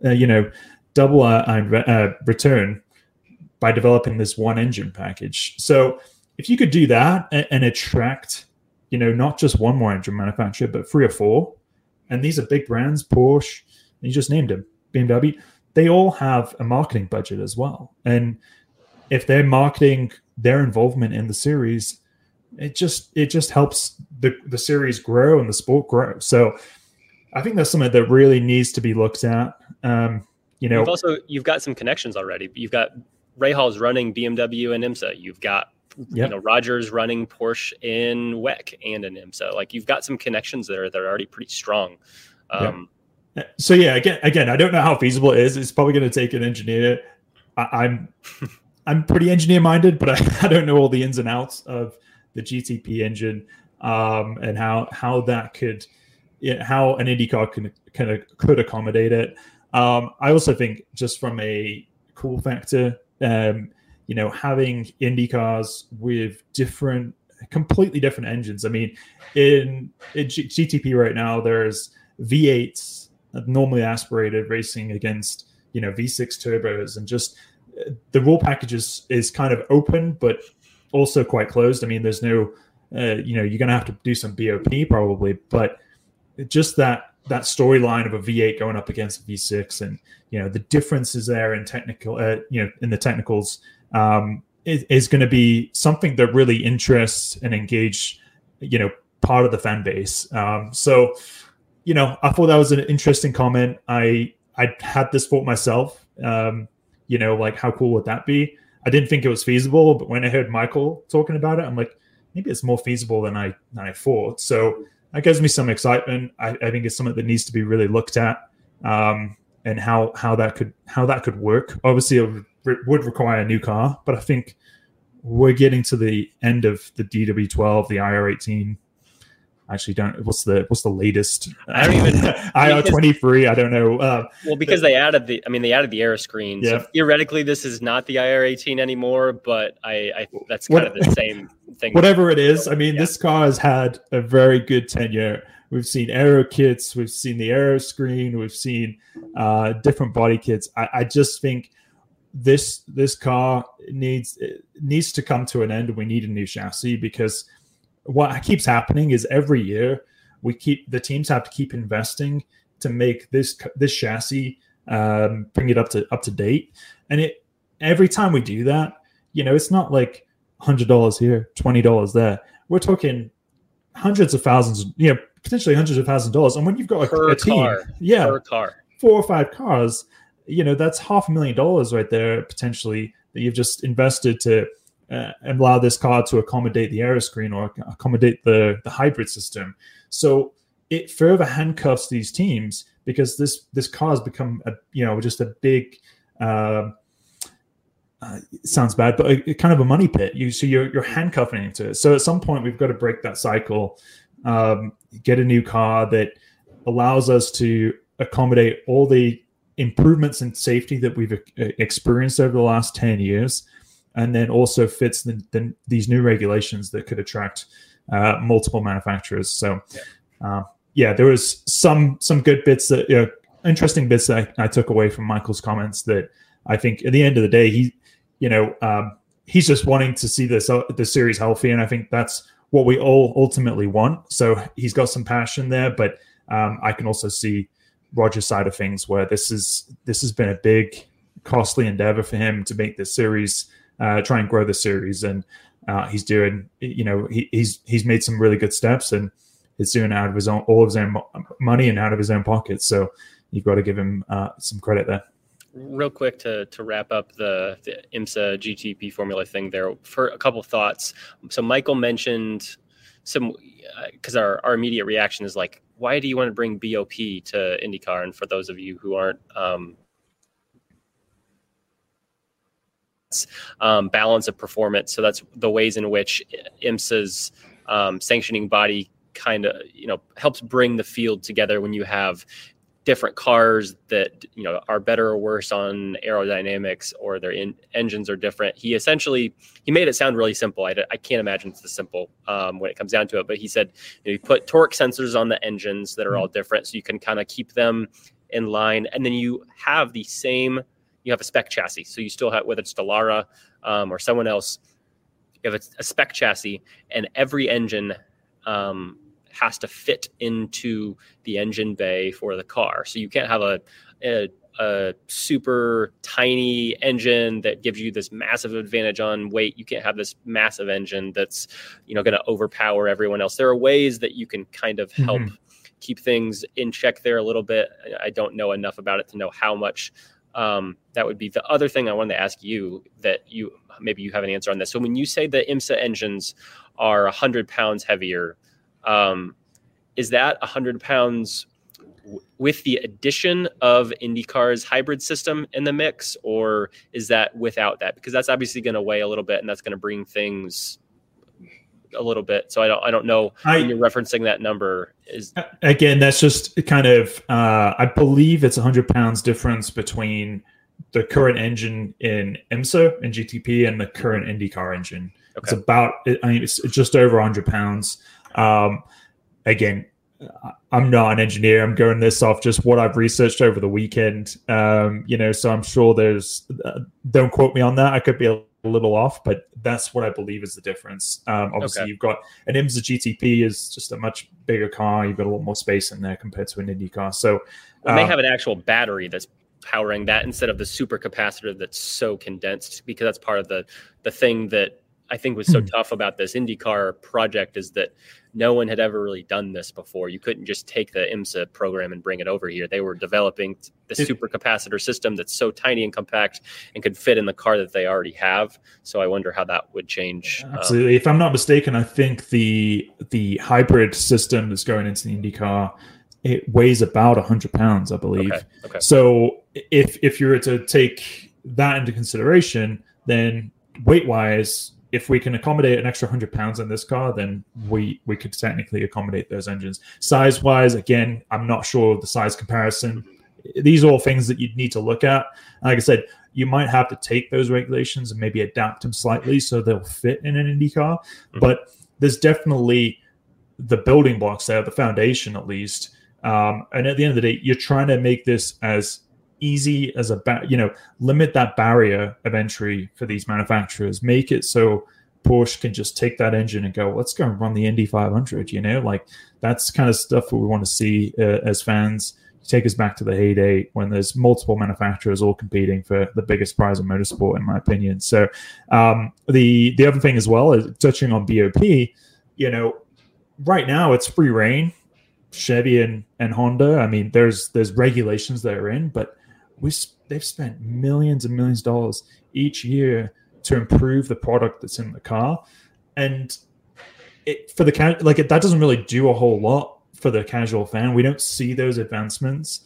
S4: return by developing this one engine package. So if you could do that and attract, not just one more engine manufacturer, but 3 or 4, and these are big brands, Porsche, and you just named them, BMW, they all have a marketing budget as well. And if they're marketing their involvement in the series, it just helps the series grow and the sport grow. So I think that's something that really needs to be looked at.
S3: You've got some connections already. You've got Rahals running BMW and IMSA. You've got Rogers running Porsche in WEC and in IMSA. Like, you've got some connections there that are already pretty strong.
S4: So again, I don't know how feasible it is. It's probably going to take an engineer. I'm pretty engineer minded, but I don't know all the ins and outs of the GTP engine and how that could, how an IndyCar could accommodate it. I also think, just from a cool factor, having IndyCars with completely different engines. I mean, in GTP right now, there's V8s, normally aspirated, racing against V6 turbos, and just the rule package is kind of open, but also quite closed. I mean, there's no, you're going to have to do some BOP probably, but just that storyline of a V8 going up against a V6, and the differences there in technical, in the technicals, is going to be something that really interests and engage, part of the fan base. So, I thought that was an interesting comment. I had this thought myself. Like, how cool would that be? I didn't think it was feasible, but when I heard Michael talking about it, I'm like, maybe it's more feasible than I thought. So that gives me some excitement. I think it's something that needs to be really looked at, and how that could work. Obviously, it would require a new car, but I think we're getting to the end of the DW12, the IR18. Actually, what's the latest?
S3: I don't even
S4: IR23. I don't know.
S3: Well, because they added the aero screen.
S4: Yeah.
S3: So theoretically, this is not the IR18 anymore, but I that's kind of the same thing.
S4: Whatever it is, I mean, this car has had a very good tenure. We've seen aero kits, we've seen the aero screen, we've seen different body kits. I just think this car needs to come to an end, and we need a new chassis, because what keeps happening is every year the teams have to keep investing to make this chassis, bring it up to date. And every time we do that, it's not like $100 here, $20 there. We're talking hundreds of thousands, potentially hundreds of thousands of dollars. And when you've got a team,
S3: per car,
S4: 4 or 5 cars, that's $500,000 right there potentially that you've just invested to allow this car to accommodate the aero screen or accommodate the hybrid system. So it further handcuffs these teams, because this car has become just a big it sounds bad, but kind of a money pit. You're handcuffing into it. So at some point we've got to break that cycle, get a new car that allows us to accommodate all the improvements in safety that we've experienced over the last 10 years. And then also fits these new regulations that could attract multiple manufacturers. So, there was some good bits that interesting bits that I took away from Michael's comments. That I think at the end of the day, he's just wanting to see the series healthy, and I think that's what we all ultimately want. So he's got some passion there, but I can also see Roger's side of things, where this has been a big, costly endeavor for him to make this series. Try and grow the series, and he's doing. He's made some really good steps, and he's doing out of all of his own money and out of his own pocket. So you've got to give him some credit there.
S3: Real quick to wrap up the IMSA GTP Formula thing there, for a couple thoughts. So Michael mentioned some, because our immediate reaction is like, why do you want to bring BOP to IndyCar? And for those of you who aren't balance of performance. So that's the ways in which IMSA's sanctioning body kind of, helps bring the field together when you have different cars that, are better or worse on aerodynamics, or their engines are different. He made it sound really simple. I can't imagine it's this simple when it comes down to it. But he said, you put torque sensors on the engines that are all different, so you can kind of keep them in line. And then you have you have a spec chassis. So you still have, whether it's Dallara or someone else, you have a spec chassis, and every engine has to fit into the engine bay for the car. So you can't have a super tiny engine that gives you this massive advantage on weight. You can't have this massive engine that's, going to overpower everyone else. There are ways that you can kind of help keep things in check there a little bit. I don't know enough about it to know how much that would be. The other thing I wanted to ask you, that maybe you have an answer on this. So when you say the IMSA engines are 100 pounds heavier, is that 100 pounds with the addition of IndyCar's hybrid system in the mix, or is that without that? Because that's obviously going to weigh a little bit, and that's going to bring things a little bit. So I don't know when you're referencing that number.
S4: Again, that's just kind of, I believe it's 100 pounds difference between the current engine in IMSA and GTP and the current IndyCar engine. Okay. It's just over 100 pounds. Again, I'm not an engineer. I'm going this off just what I've researched over the weekend. So I'm sure there's. Don't quote me on that. I could be a little off, but that's what I believe is the difference. Obviously, You've got an IMSA GTP is just a much bigger car. You've got a lot more space in there compared to an Indy car. So
S3: they have an actual battery that's powering that instead of the super capacitor that's so condensed, because that's part of the thing that I think was so tough about this IndyCar project, is that no one had ever really done this before. You couldn't just take the IMSA program and bring it over here. They were developing the super capacitor system that's so tiny and compact and could fit in the car that they already have. So I wonder how that would change.
S4: Absolutely. If I'm not mistaken, I think the hybrid system that's going into the IndyCar, it weighs about 100 pounds, I believe.
S3: Okay.
S4: So if you were to take that into consideration, then weight-wise, if we can accommodate an extra 100 pounds in this car, then we could technically accommodate those engines. Size-wise, again, I'm not sure of the size comparison. These are all things that you'd need to look at. Like I said, you might have to take those regulations and maybe adapt them slightly so they'll fit in an Indy car. Mm-hmm. But there's definitely the building blocks there, the foundation at least. And at the end of the day, you're trying to make this as easy as limit that barrier of entry for these manufacturers. Make it so Porsche can just take that engine and go, let's go and run the Indy 500. Like that's kind of stuff that we want to see as fans. Take us back to the heyday when there's multiple manufacturers all competing for the biggest prize in motorsport, in my opinion. So the other thing as well is touching on BOP. Right now it's free reign. Chevy and Honda. I mean, there's regulations that are in, but they've spent millions and millions of dollars each year to improve the product that's in the car, and that doesn't really do a whole lot for the casual fan. We don't see those advancements.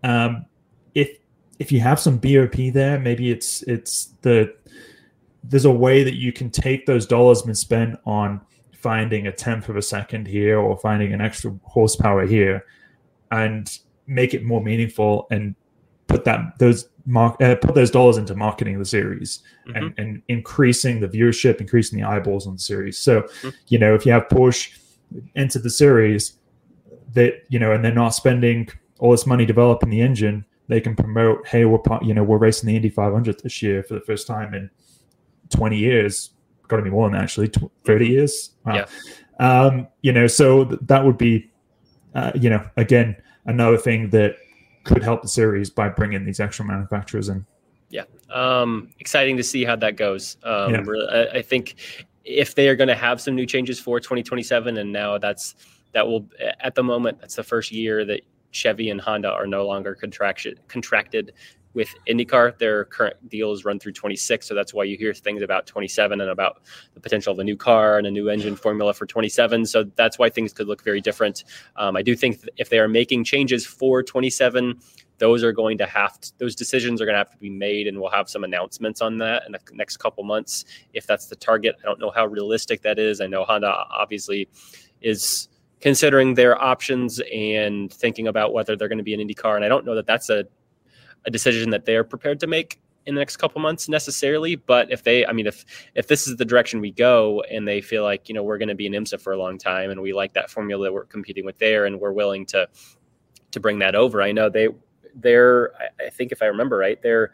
S4: If you have some BOP there, maybe there's a way that you can take those dollars been spent on finding a tenth of a second here or finding an extra horsepower here and make it more meaningful and put those dollars into marketing the series and increasing the viewership, increasing the eyeballs on the series. So, if you have Porsche enter the series that, and they're not spending all this money developing the engine, they can promote, hey, we're racing the Indy 500 this year for the first time in 20 years. Got to be more than actually 30 years. Wow. Yeah. So that would be, again, another thing that could help the series by bringing these extra manufacturers in.
S3: Yeah. Exciting to see how that goes. I think if they are going to have some new changes for 2027, and now that will, at the moment, that's the first year that Chevy and Honda are no longer contracted with IndyCar. Their current deals run through 26, so that's why you hear things about 27 and about the potential of a new car and a new engine formula for 27. So that's why things could look very different. I do think if they are making changes for 27, those decisions are going to have to be made, and we'll have some announcements on that in the next couple months if that's the target. I don't know how realistic that is. I know Honda obviously is considering their options and thinking about whether they're going to be an IndyCar, and I don't know that that's a decision that they're prepared to make in the next couple months necessarily. But if this is the direction we go and they feel like, we're going to be in IMSA for a long time and we like that formula that we're competing with there and we're willing to bring that over. I know I think if I remember right, they're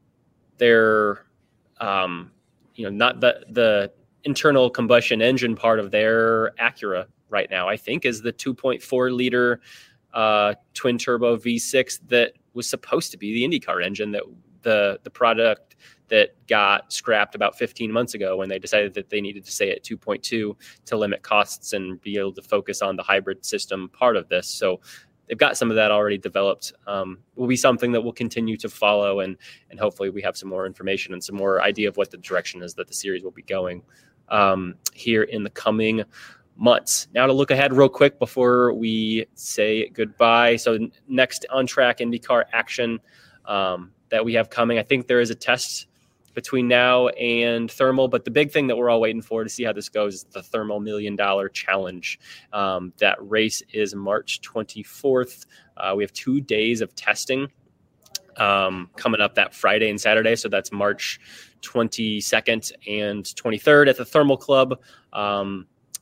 S3: not the internal combustion engine part of their Acura right now, I think is the 2.4 liter twin turbo V6 that was supposed to be the IndyCar engine, that the product that got scrapped about 15 months ago when they decided that they needed to stay at 2.2 to limit costs and be able to focus on the hybrid system part of this. So they've got some of that already developed. Will be something that we'll continue to follow, and hopefully we have some more information and some more idea of what the direction is that the series will be going here in the coming months. Now to look ahead real quick before we say goodbye. So next on track IndyCar action that we have coming. I think there is a test between now and Thermal, but the big thing that we're all waiting for to see how this goes is the Thermal $1 Million Challenge. That race is March 24th. We have 2 days of testing coming up that Friday and Saturday. So that's March 22nd and 23rd at the Thermal Club.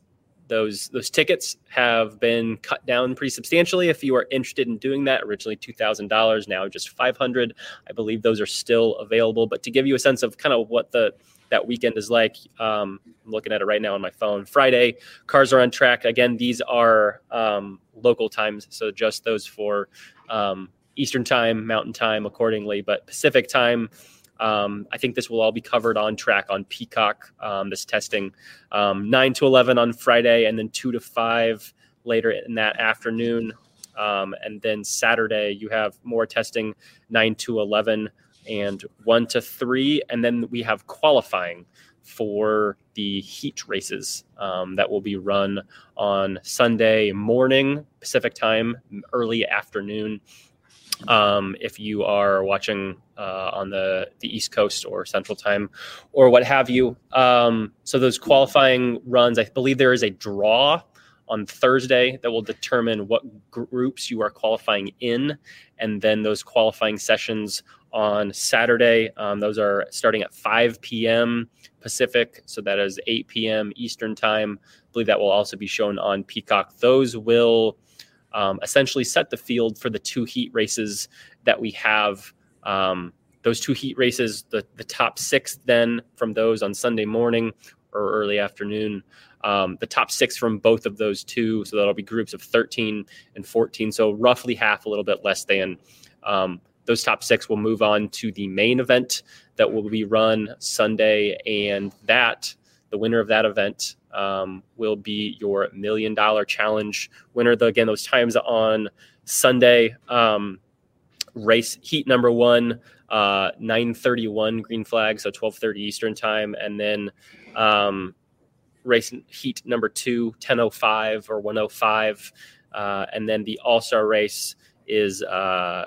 S3: those tickets have been cut down pretty substantially. If you are interested in doing that, originally $2,000, now just $500. I believe those are still available. But to give you a sense of kind of what that weekend is like, I'm looking at it right now on my phone. Friday, cars are on track. Again, these are local times, so just those for Eastern time, Mountain time accordingly, but Pacific time. I think this will all be covered on track on Peacock, this testing, 9 to 11 on Friday, and then 2 to 5 later in that afternoon. And then Saturday, you have more testing, 9 to 11 and 1 to 3. And then we have qualifying for the heat races that will be run on Sunday morning, Pacific time, early afternoon. If you are watching on the East Coast or Central Time or what have you. So those qualifying runs, I believe there is a draw on Thursday that will determine what groups you are qualifying in. And then those qualifying sessions on Saturday, those are starting at 5 p.m. Pacific. So that is 8 p.m. Eastern Time. I believe that will also be shown on Peacock. Those will essentially set the field for the 2 heat races that we have. Those 2 heat races, the top 6 then from those on Sunday morning or early afternoon, the top 6 from both of those 2. So that'll be groups of 13 and 14. So roughly half, a little bit less than. Those top 6 will move on to the main event that will be run Sunday. And the winner of that event will be your $1 Million Challenge winner. Again, those times on Sunday, race heat number 1, 9:31 green flag, so 12:30 Eastern time. And then race heat number 2, 10:05 or 1:05. And then the All-Star race is a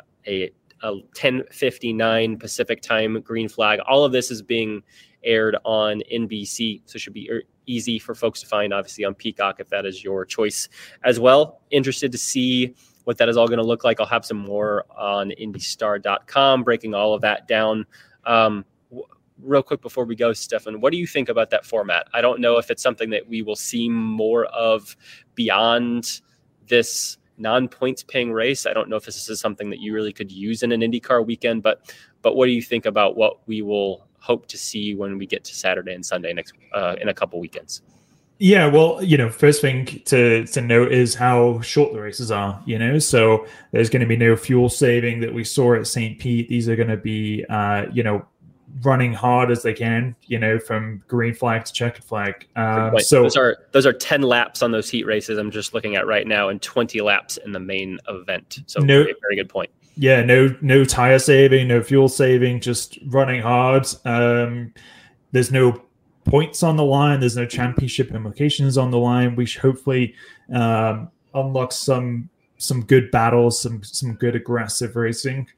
S3: 10:59 Pacific time green flag. All of this is being aired on NBC, so it should be easy for folks to find, obviously, on Peacock if that is your choice as well. Interested to see what that is all going to look like. I'll have some more on IndyStar.com, breaking all of that down. Real quick before we go, Stefan, what do you think about that format? I don't know if it's something that we will see more of beyond this non-points paying race. I don't know if this is something that you really could use in an IndyCar weekend, but what do you think about what we will hope to see when we get to Saturday and Sunday next in a couple weekends?
S4: Yeah, well, first thing to note is how short the races are, so there's going to be no fuel saving that we saw at St. Pete. These are going to be, running hard as they can, from green flag to checkered flag. So
S3: those are 10 laps on those heat races I'm just looking at right now, and 20 laps in the main event. So very good point.
S4: Yeah, no tire saving, no fuel saving, just running hard. There's no points on the line. There's no championship implications on the line. We should hopefully unlock some good battles, some good aggressive racing.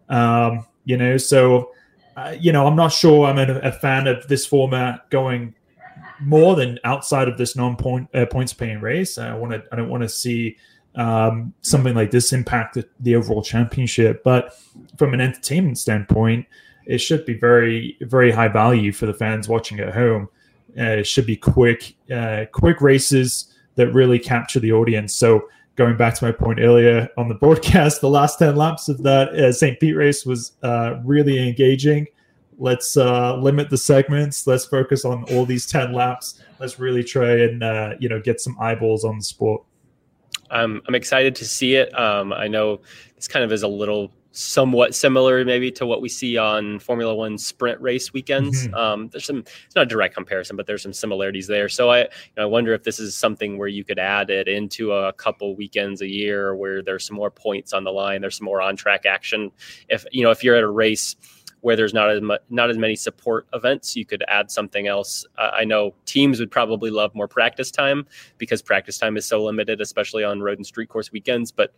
S4: So I'm not sure I'm a fan of this format going more than outside of this points paying race. I don't want to see something like this impact the overall championship. But from an entertainment standpoint, it should be very, very high value for the fans watching at home. It should be quick races that really capture the audience. So going back to my point earlier on the broadcast, the last 10 laps of that St. Pete race was really engaging. Let's limit the segments. Let's focus on all these 10 laps. Let's really try and get some eyeballs on the sport.
S3: I'm excited to see it. I know this kind of is somewhat similar maybe to what we see on Formula One sprint race weekends. Mm-hmm. It's not a direct comparison, but there's some similarities there. So I wonder if this is something where you could add it into a couple weekends a year where there's some more points on the line, there's some more on track action. If you're at a race where there's not as many support events, you could add something else. I know teams would probably love more practice time because practice time is so limited, especially on road and street course weekends, but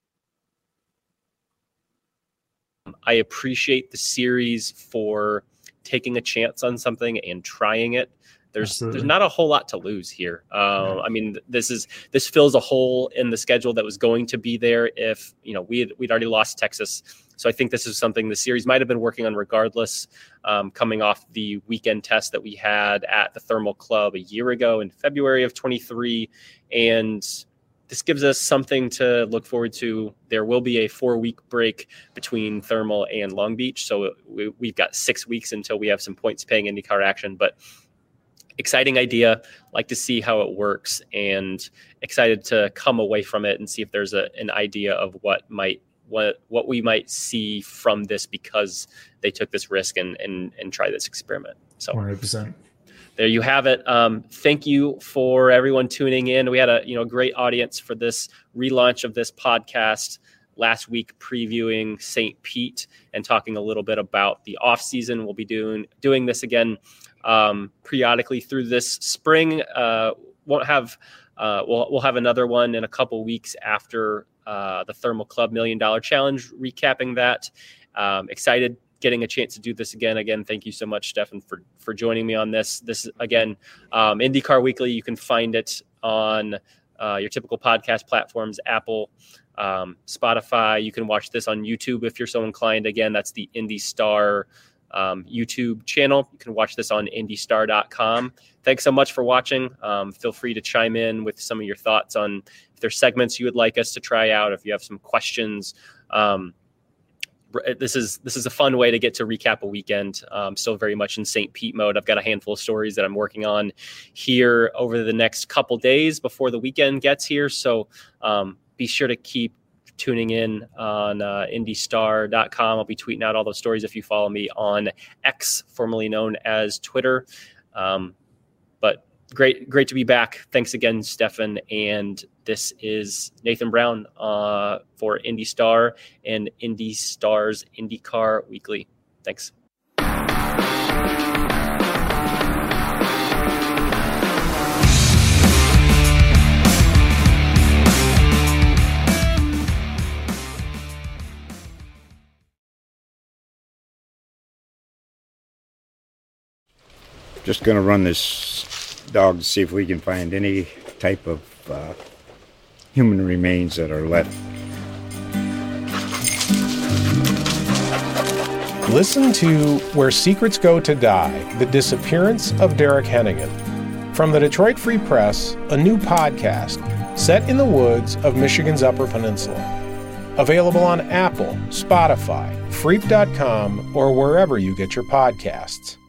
S3: I appreciate the series for taking a chance on something and trying it. There's not a whole lot to lose here. I mean, this fills a hole in the schedule that was going to be there if we'd already lost Texas. So I think this is something the series might have been working on regardless, coming off the weekend test that we had at the Thermal Club a year ago in February of 23. And this gives us something to look forward to. There will be a 4-week break between Thermal and Long Beach. So we've got 6 weeks until we have some points paying IndyCar action, but exciting idea. Like to see how it works, and excited to come away from it and see if there's an idea of what we might see from this because they took this risk and try this experiment. So
S4: 100%.
S3: There you have it. Thank you for everyone tuning in. We had a great audience for this relaunch of this podcast last week, previewing St. Pete and talking a little bit about the off season. We'll be doing this again periodically through this spring. We'll have another one in a couple weeks after the Thermal Club $1 Million Challenge, recapping that. Excited getting a chance to do this again. Thank you so much, Stefan, for joining me on this. This is, again, IndyCar Weekly. You can find it on your typical podcast platforms, Apple, Spotify. You can watch this on YouTube if you're so inclined. Again, that's the Indy Star YouTube channel. You can watch this on indystar.com. Thanks so much for watching. Feel free to chime in with some of your thoughts on if there's segments you would like us to try out, if you have some questions. This is a fun way to get to recap a weekend. Still very much in St. Pete mode. I've got a handful of stories that I'm working on here over the next couple days before the weekend gets here. So be sure to keep tuning in on indystar.com. I'll be tweeting out all those stories if you follow me on X, formerly known as Twitter. But great to be back. Thanks again, Stefan. And this is Nathan Brown for Indy Star and Indy Star's IndyCar Weekly. Thanks.
S1: Just going to run this dog to see if we can find any type of human remains that are left.
S2: Listen to Where Secrets Go to Die, The Disappearance of Derek Hennigan. From the Detroit Free Press, a new podcast set in the woods of Michigan's Upper Peninsula. Available on Apple, Spotify, Freep.com, or wherever you get your podcasts.